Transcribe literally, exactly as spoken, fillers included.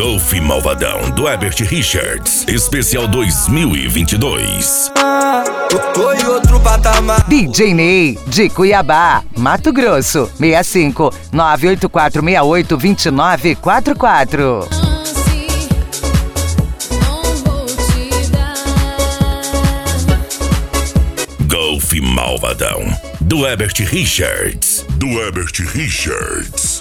Golf Malvadão, do Herbert Richards, especial dois mil e vinte e dois. Tô em outro patamar. D J Ney, de Cuiabá, Mato Grosso, seis cinco nove oito quatro seis oito dois nove quatro quatro. Golf Malvadão, do Herbert Richards, do Herbert Richards.